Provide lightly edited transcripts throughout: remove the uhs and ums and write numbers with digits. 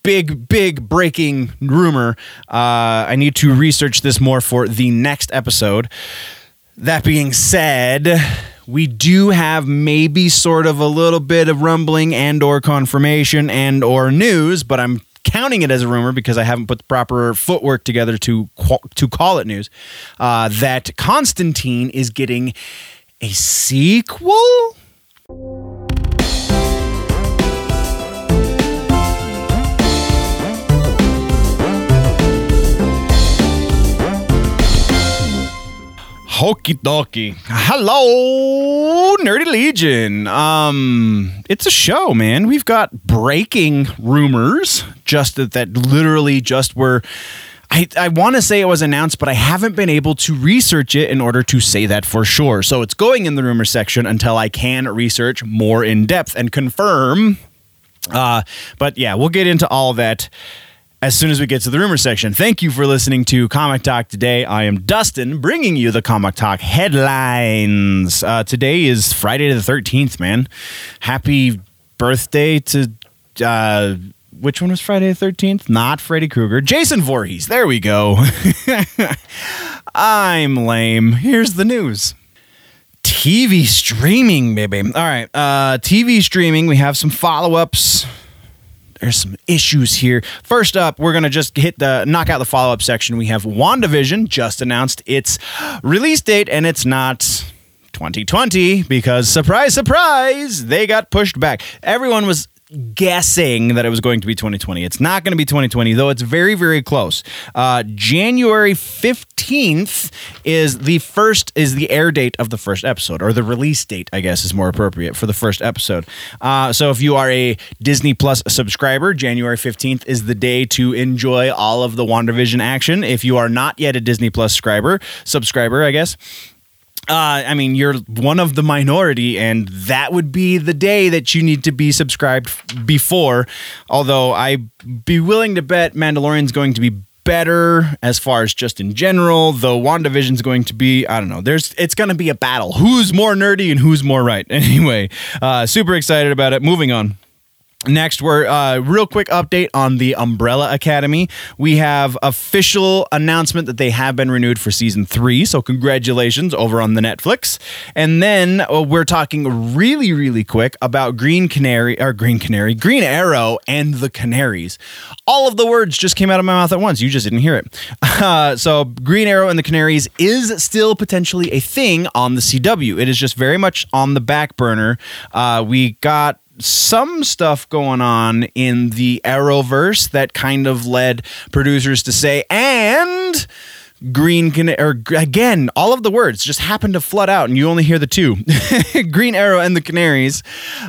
big breaking rumor. I need to research this more for the next episode. That being said, we do have maybe sort of a little bit of rumbling and or confirmation and or news, but I'm counting it as a rumor because I haven't put the proper footwork together to call it news, that Constantine is getting a sequel? Okie dokie. Hello, Nerdy Legion. It's a show, man. We've got breaking rumors that literally just were... I want to say it was announced, but I haven't been able to research it in order to say that for sure. So it's going in the rumor section until I can research more in depth and confirm. But yeah, we'll get into all of that as soon as we get to the rumor section. Thank you for listening to Comic Talk today. I am Dustin, bringing you the Comic Talk headlines. Today is Friday the 13th, man. Happy birthday to... which one was Friday the 13th? Not Freddy Krueger. Jason Voorhees. There we go. I'm lame. Here's the news. TV streaming, baby. All right. TV streaming. We have some follow-ups. There's some issues here. First up, we're going to just knock out the follow-up section. We have WandaVision just announced its release date, and it's not 2020 because, surprise, surprise, they got pushed back. Everyone was guessing that it was going to be 2020. It's not going to be 2020, though it's very, very close. January 15th is the air date of the first episode, or the release date, I guess is more appropriate for the first episode. So if you are a Disney Plus subscriber, January 15th is the day to enjoy all of the WandaVision action. If you are not yet a Disney Plus subscriber, I guess, you're one of the minority, and that would be the day that you need to be subscribed before. Although I'd be willing to bet Mandalorian's going to be better as far as just in general, though WandaVision's going to be, I don't know, it's going to be a battle. Who's more nerdy and who's more right? Anyway, super excited about it. Moving on. Next, we're real quick update on the Umbrella Academy. We have official announcement that they have been renewed for season 3, so congratulations over on the Netflix. And then we're talking really, really quick about Green Arrow and the Canaries. All of the words just came out of my mouth at once. You just didn't hear it. So Green Arrow and the Canaries is still potentially a thing on the CW. It is just very much on the back burner. We got some stuff going on in the Arrowverse that kind of led producers to say, and again, all of the words just happen to flood out and you only hear the two. Green Arrow and the Canaries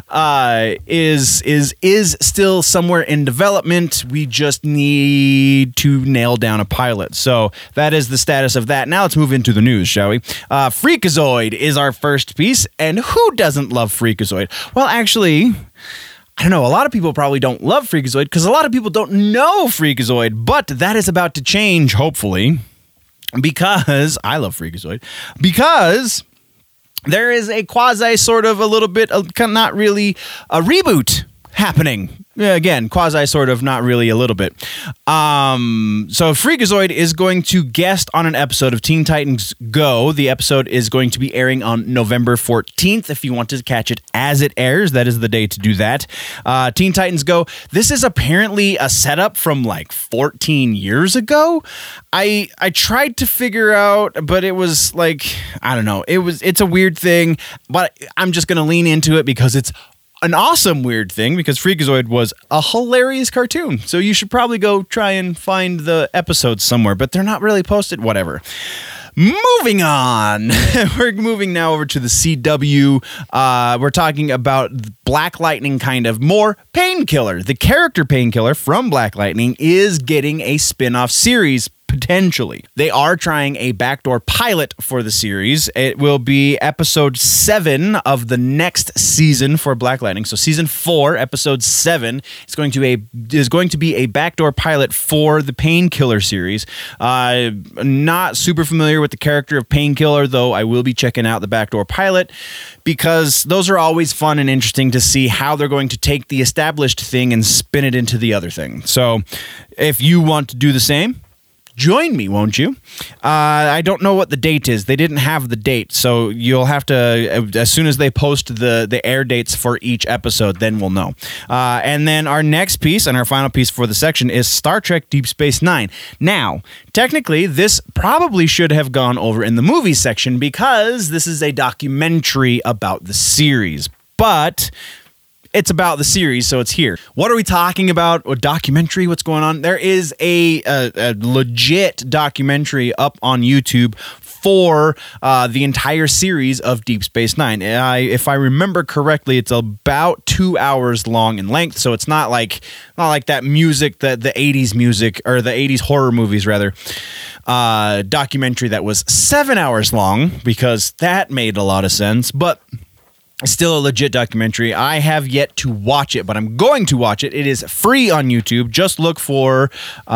is still somewhere in development. We just need to nail down a pilot. So that is the status of that. Now let's move into the news, shall we? Freakazoid is our first piece, and who doesn't love Freakazoid? Well, actually, I don't know. A lot of people probably don't love Freakazoid because a lot of people don't know Freakazoid, but that is about to change, hopefully. Because I love Freakazoid, because there is a quasi sort of a little bit of not really a reboot happening. Yeah, again, quasi sort of, not really, a little bit. So Freakazoid is going to guest on an episode of Teen Titans Go. The episode is going to be airing on November 14th. If you want to catch it as it airs, that is the day to do that. Teen Titans Go. This is apparently a setup from like 14 years ago. I tried to figure out, but it was like, I don't know. It's a weird thing, but I'm just going to lean into it because it's an awesome weird thing, because Freakazoid was a hilarious cartoon. So you should probably go try and find the episodes somewhere, but they're not really posted, whatever. Moving on. We're moving now over to the CW. We're talking about Black Lightning, kind of more Painkiller. The character Painkiller from Black Lightning is getting a spin-off series potentially. They are trying a backdoor pilot for the series. It will be episode 7 of the next season for Black Lightning. So season 4, episode 7 is going to be a backdoor pilot for the Painkiller series. Not super familiar with the character of Painkiller, though I will be checking out the backdoor pilot because those are always fun and interesting to see how they're going to take the established thing and spin it into the other thing. So if you want to do the same, join me, won't you? I don't know what the date is. They didn't have the date, so you'll have to, as soon as they post the air dates for each episode, then we'll know. And then our next piece and our final piece for the section is Star Trek Deep Space Nine. Now, technically, this probably should have gone over in the movie section because this is a documentary about the series, but it's about the series, so it's here. What are we talking about? A documentary? What's going on? There is a legit documentary up on YouTube for the entire series of Deep Space Nine. If I remember correctly, it's about 2 hours long in length, so it's not like that music, the 80s music, or the 80s horror movies, rather, documentary that was 7 hours long, because that made a lot of sense, but still a legit documentary. I have yet to watch it, but I'm going to watch it. It is free on YouTube. Just look for,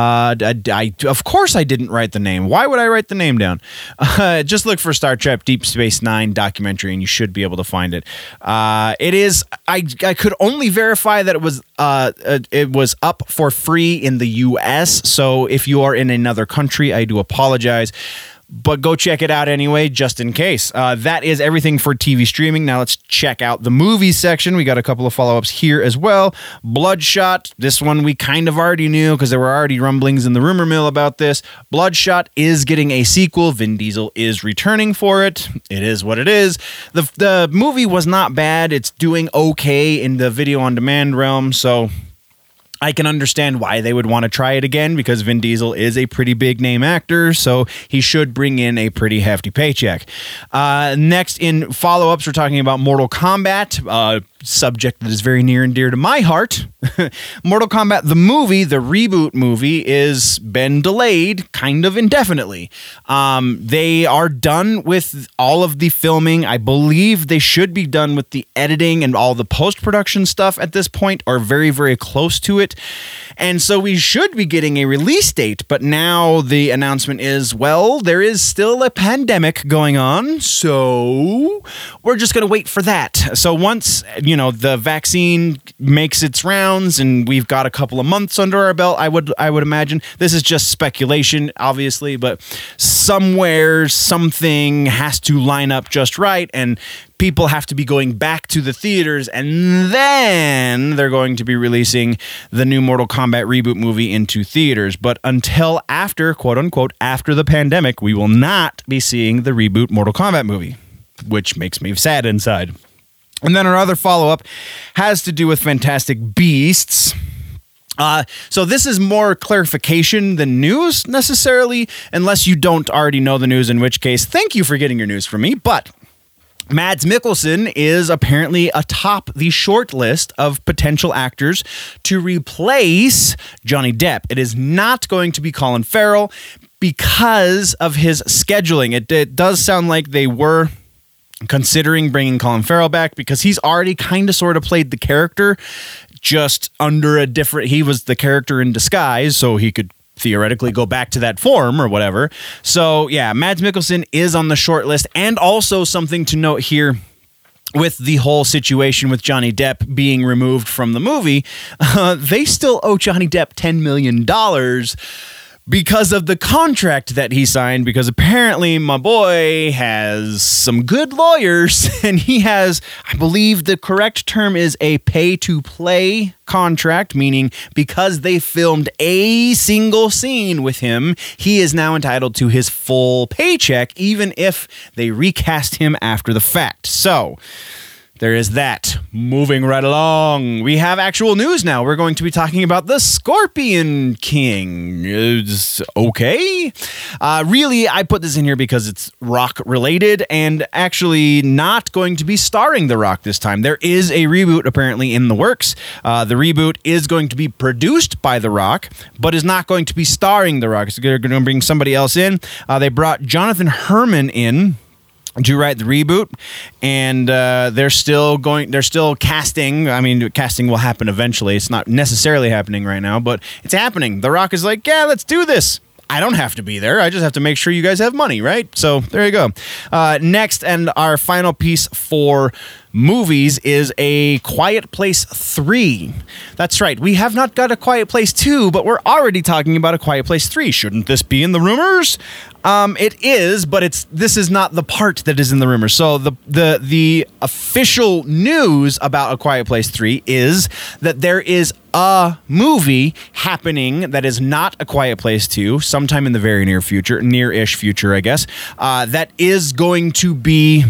of course I didn't write the name. Why would I write the name down? Just look for Star Trek Deep Space Nine documentary and you should be able to find it. It is, I could only verify that it was up for free in the US. So if you are in another country, I do apologize. But go check it out anyway, just in case. That is everything for TV streaming. Now let's check out the movie section. We got a couple of follow-ups here as well. Bloodshot, this one we kind of already knew because there were already rumblings in the rumor mill about this. Bloodshot is getting a sequel. Vin Diesel is returning for it. It is what it is. The movie was not bad. It's doing okay in the video-on-demand realm, so I can understand why they would want to try it again because Vin Diesel is a pretty big name actor, so he should bring in a pretty hefty paycheck. Next, in follow-ups, we're talking about Mortal Kombat, subject that is very near and dear to my heart. Mortal Kombat, the movie, the reboot movie, is been delayed kind of indefinitely. They are done with all of the filming. I believe they should be done with the editing and all the post-production stuff at this point, or very, very close to it. And so we should be getting a release date, but now the announcement is, well, there is still a pandemic going on, so we're just going to wait for that. So once, the vaccine makes its rounds and we've got a couple of months under our belt, I would imagine. This is just speculation, obviously, but somewhere something has to line up just right, and people have to be going back to the theaters, and then they're going to be releasing the new Mortal Kombat reboot movie into theaters. But until after, quote unquote, after the pandemic, we will not be seeing the reboot Mortal Kombat movie, which makes me sad inside. And then our other follow-up has to do with Fantastic Beasts. So this is more clarification than news necessarily, unless you don't already know the news, in which case, thank you for getting your news from me. But Mads Mikkelsen is apparently atop the short list of potential actors to replace Johnny Depp. It is not going to be Colin Farrell because of his scheduling. It does sound like they were considering bringing Colin Farrell back because he's already kind of sort of played the character just under a different, he was the character in disguise, so he could theoretically go back to that form or whatever. So yeah, Mads Mikkelsen is on the short list. And also something to note here with the whole situation with Johnny Depp being removed from the movie, they still owe Johnny Depp $10 million because of the contract that he signed, because apparently my boy has some good lawyers and he has, I believe the correct term is a pay-to-play contract, meaning because they filmed a single scene with him, he is now entitled to his full paycheck, even if they recast him after the fact. So there is that. Moving right along, we have actual news now. We're going to be talking about the Scorpion King. Okay. Really, I put this in here because it's Rock related and actually not going to be starring The Rock this time. There is a reboot apparently in the works. The reboot is going to be produced by The Rock, but is not going to be starring The Rock. So they're going to bring somebody else in. They brought Jonathan Herman in to write the reboot, and they're still casting. I mean, casting will happen eventually. It's not necessarily happening right now, but it's happening. The Rock is like, yeah, let's do this. I don't have to be there. I just have to make sure you guys have money, right? So there you go. Next, and our final piece for movies is A Quiet Place 3. That's right. We have not got A Quiet Place 2, but we're already talking about A Quiet Place 3. Shouldn't this be in the rumors? It is, but this is not the part that is in the rumors. So the official news about A Quiet Place 3 is that there is a movie happening that is not A Quiet Place 2 sometime in the very near future, near-ish future, I guess, that is going to be,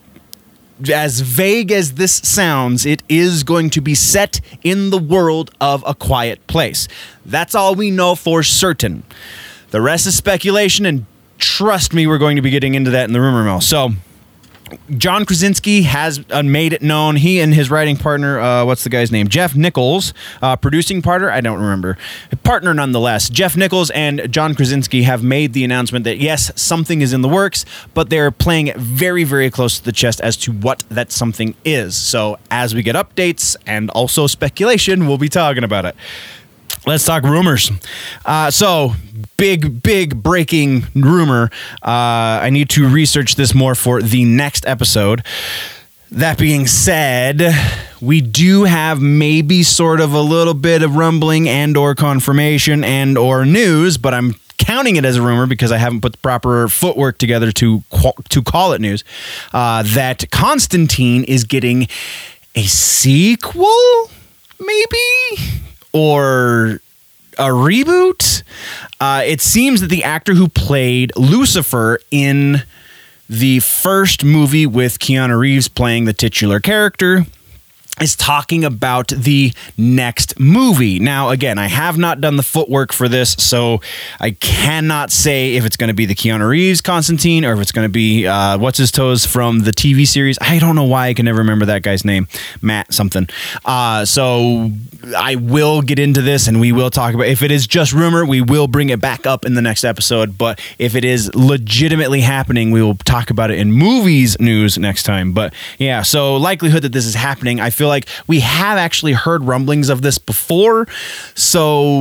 as vague as this sounds, it is going to be set in the world of A Quiet Place. That's all we know for certain. The rest is speculation, and trust me, we're going to be getting into that in the rumor mill. So, John Krasinski has made it known. He and his writing partner, what's the guy's name? Jeff Nichols, producing partner, I don't remember. Partner nonetheless. Jeff Nichols and John Krasinski have made the announcement that yes, something is in the works, but they're playing it very, very close to the chest as to what that something is. So as we get updates and also speculation, we'll be talking about it. Let's talk rumors. So, big breaking rumor. I need to research this more for the next episode. That being said, we do have maybe sort of a little bit of rumbling and or confirmation and or news, but I'm counting it as a rumor because I haven't put the proper footwork together to call it news, that Constantine is getting a sequel, maybe? Or a reboot? It seems that the actor who played Lucifer in the first movie with Keanu Reeves playing the titular character is talking about the next movie. Now, again, I have not done the footwork for this, so I cannot say if it's going to be the Keanu Reeves Constantine or if it's going to be what's-his-toes from the TV series. I don't know why I can never remember that guy's name. Matt something. So I will get into this and we will talk about it. If it is just rumor, we will bring it back up in the next episode. But if it is legitimately happening, we will talk about it in movies news next time. But yeah, so likelihood that this is happening, I feel like we have actually heard rumblings of this before. So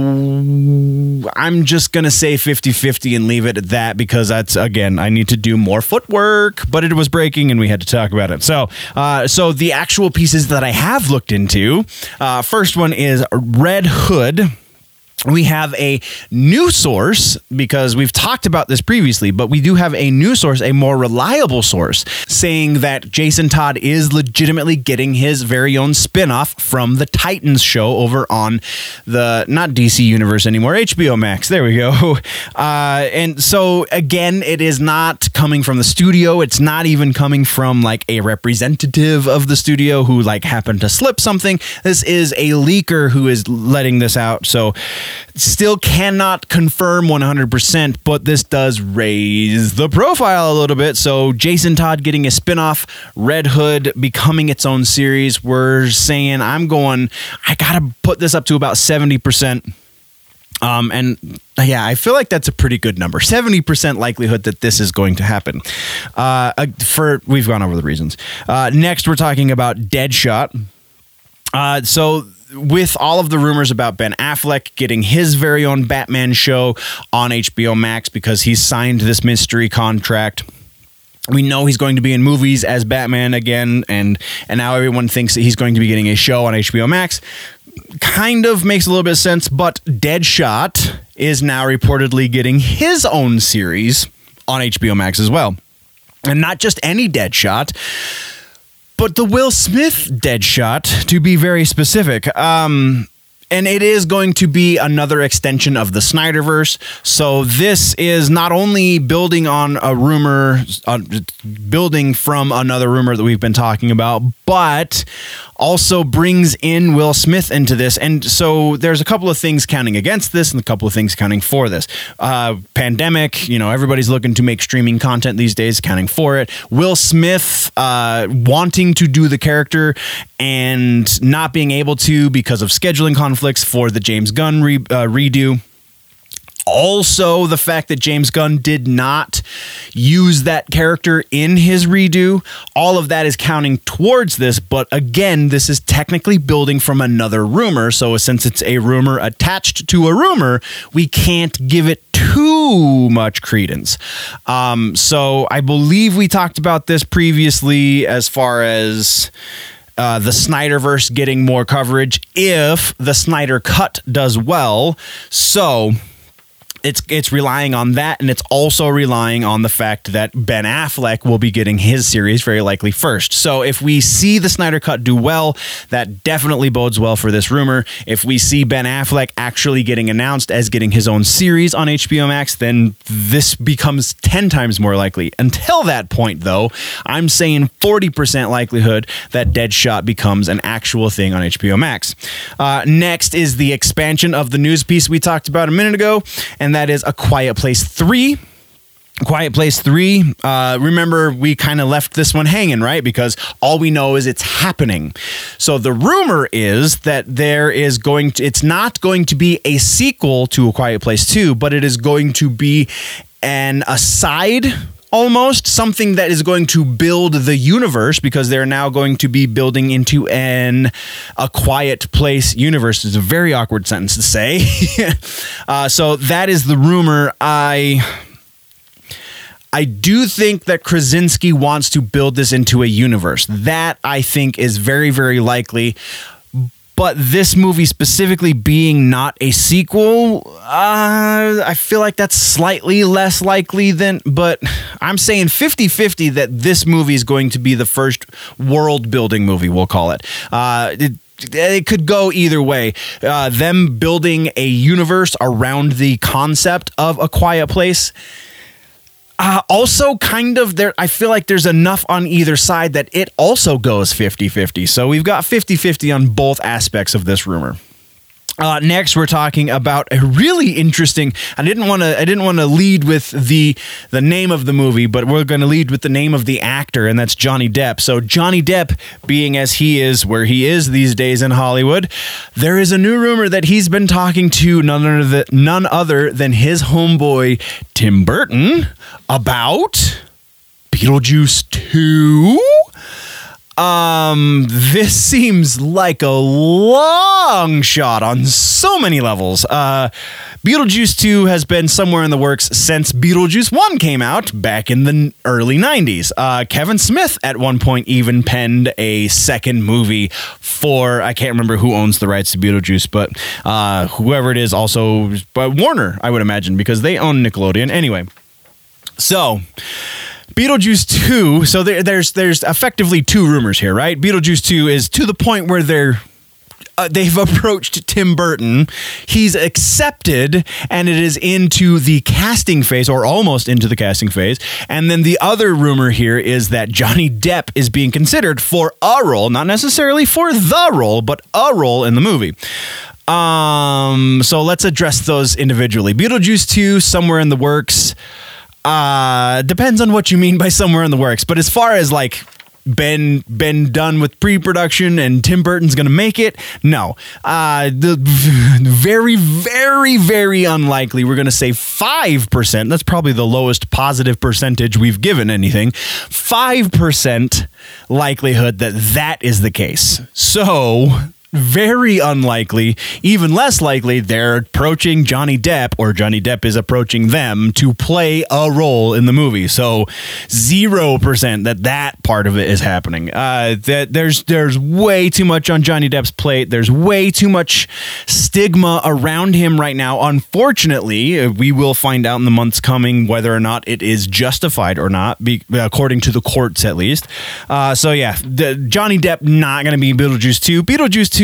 I'm just going to say 50-50 and leave it at that because that's, again, I need to do more footwork, but it was breaking and we had to talk about it. So the actual pieces that I have looked into, first one is Red Hood. We have a new source, because we've talked about this previously, but we do have a new source, a more reliable source, saying that Jason Todd is legitimately getting his very own spinoff from the Titans show over on the, not DC Universe anymore, HBO Max. There we go. And so, again, it is not coming from the studio. It's not even coming from like a representative of the studio who like happened to slip something. This is a leaker who is letting this out. So, still cannot confirm 100%, but this does raise the profile a little bit. So Jason Todd getting a spinoff, Red Hood becoming its own series. We're saying I gotta put this up to about 70%. And yeah, I feel like that's a pretty good number. 70% likelihood that this is going to happen. We've gone over the reasons. Next, we're talking about Deadshot. So with all of the rumors about Ben Affleck getting his very own Batman show on HBO Max because he's signed this mystery contract, we know he's going to be in movies as Batman again, and now everyone thinks that he's going to be getting a show on HBO Max. Kind of makes a little bit of sense, but Deadshot is now reportedly getting his own series on HBO Max as well. And not just any Deadshot, but the Will Smith Deadshot, to be very specific. And and it is going to be another extension of the Snyderverse. So this is not only building on a rumor, building from another rumor that we've been talking about, but also brings in Will Smith into this. And so there's a couple of things counting against this and a couple of things counting for this. Pandemic, everybody's looking to make streaming content these days, counting for it. Will Smith wanting to do the character and not being able to because of scheduling conflicts for the James Gunn redo. Also, the fact that James Gunn did not use that character in his redo, all of that is counting towards this. But again, this is technically building from another rumor. So since it's a rumor attached to a rumor, we can't give it too much credence. So I believe we talked about this previously as far as the Snyderverse getting more coverage if the Snyder Cut does well. So it's relying on that, and it's also relying on the fact that Ben Affleck will be getting his series very likely first. So if we see the Snyder Cut do well, that definitely bodes well for this rumor. If we see Ben Affleck actually getting announced as getting his own series on HBO Max, then this becomes 10 times more likely. Until that point, though, I'm saying 40% likelihood that Deadshot becomes an actual thing on HBO Max. Next is the expansion of the news piece we talked about a minute ago, and that is A Quiet Place 3. Quiet Place 3, remember we kind of left this one hanging, right? Because all we know is it's happening. So the rumor is that it's not going to be a sequel to A Quiet Place 2, but it is going to be an aside, almost something that is going to build the universe, because they're now going to be building into A Quiet Place universe. It's a very awkward sentence to say. So that is the rumor. I do think that Krasinski wants to build this into a universe. That, I think, is very, very likely. But this movie specifically being not a sequel, I feel like that's slightly less likely but I'm saying 50-50 that this movie is going to be the first world-building movie, we'll call it. It could go either way. Them building a universe around the concept of A Quiet Place. Also, kind of, I feel like there's enough on either side that it also goes 50-50. So we've got 50-50 on both aspects of this rumor. Next, we're talking about a really interesting. I didn't want to lead with the name of the movie, but we're going to lead with the name of the actor, and that's Johnny Depp. So Johnny Depp, being as he is where he is these days in Hollywood, there is a new rumor that he's been talking to none other than his homeboy Tim Burton about Beetlejuice 2. This seems like a long shot on so many levels. Beetlejuice 2 has been somewhere in the works since Beetlejuice 1 came out back in the early 90s. Kevin Smith at one point even penned a second movie for, I can't remember who owns the rights to Beetlejuice, but whoever it is, also Warner, I would imagine, because they own Nickelodeon. Anyway, so Beetlejuice 2, so there's effectively two rumors here, right? Beetlejuice 2 is to the point where they've approached Tim Burton. He's accepted, and it is into the casting phase, or almost into the casting phase. And then the other rumor here is that Johnny Depp is being considered for a role, not necessarily for the role, but a role in the movie. So let's address those individually. Beetlejuice 2, somewhere in the works. Depends on what you mean by somewhere in the works. But as far as like been done with pre-production and Tim Burton's gonna make it, no. Very, very, very unlikely. We're gonna say 5%. That's probably the lowest positive percentage we've given anything. 5% likelihood that is the case. So very unlikely, even less likely, they're approaching Johnny Depp, or Johnny Depp is approaching them to play a role in the movie. So 0% that part of it is happening. There's way too much on Johnny Depp's plate. There's way too much stigma around him right now. Unfortunately, we will find out in the months coming whether or not it is justified or not, according to the courts at least. So yeah, Johnny Depp not going to be Beetlejuice 2. Beetlejuice 2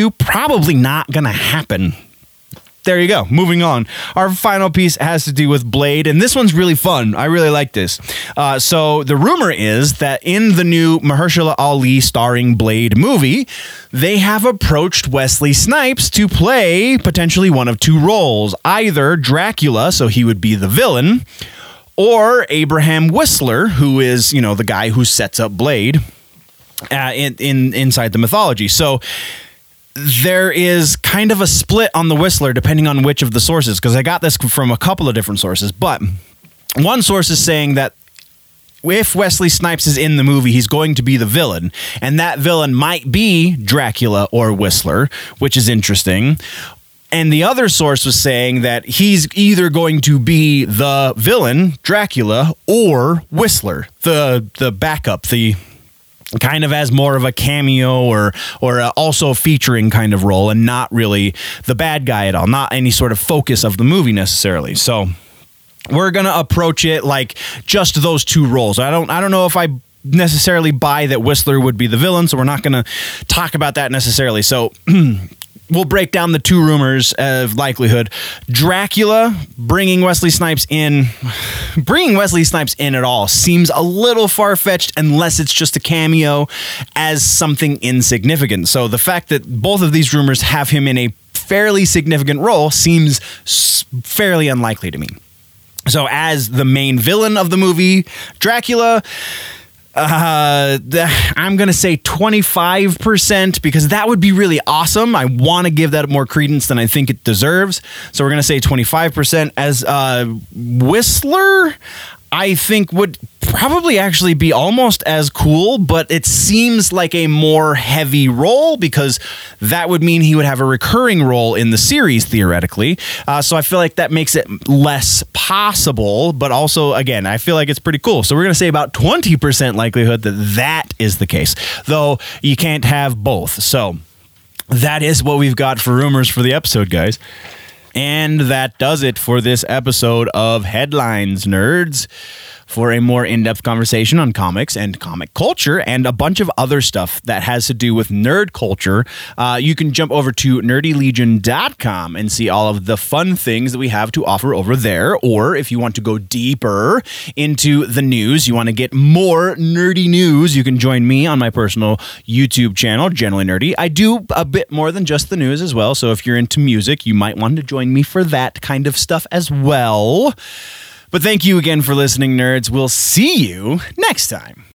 to. Probably not going to happen. There you go. Moving on. Our final piece has to do with Blade, and this one's really fun. I really like this. So the rumor is that in the new Mahershala Ali starring Blade movie, they have approached Wesley Snipes to play potentially one of two roles. Either Dracula, so he would be the villain, or Abraham Whistler, who is, the guy who sets up Blade inside the mythology. So there is kind of a split on the Whistler depending on which of the sources, because I got this from a couple of different sources. But one source is saying that if Wesley Snipes is in the movie, he's going to be the villain, and that villain might be Dracula or Whistler, which is interesting. And the other source was saying that he's either going to be the villain, Dracula, or Whistler, the backup, the kind of as more of a cameo or also featuring kind of role, and not really the bad guy at all, not any sort of focus of the movie necessarily. So we're going to approach it like just those two roles. I don't know if I necessarily buy that Whistler would be the villain, so we're not going to talk about that necessarily. So we'll break down the two rumors of likelihood. Dracula bringing Wesley Snipes in at all seems a little far-fetched unless it's just a cameo as something insignificant. So the fact that both of these rumors have him in a fairly significant role seems fairly unlikely to me. So as the main villain of the movie, Dracula, I'm going to say 25% because that would be really awesome. I want to give that more credence than I think it deserves. So we're going to say 25%. As Whistler, I think would probably actually be almost as cool, but it seems like a more heavy role because that would mean he would have a recurring role in the series theoretically. So I feel like that makes it less possible, but also, again, I feel like it's pretty cool. So we're going to say about 20% likelihood that is the case, though you can't have both. So that is what we've got for rumors for the episode, guys. And that does it for this episode of Headlines, Nerds. For a more in-depth conversation on comics and comic culture and a bunch of other stuff that has to do with nerd culture, you can jump over to nerdylegion.com and see all of the fun things that we have to offer over there. Or if you want to go deeper into the news, you want to get more nerdy news, you can join me on my personal YouTube channel, Generally Nerdy. I do a bit more than just the news as well, so if you're into music, you might want to join me for that kind of stuff as well. But thank you again for listening, nerds. We'll see you next time.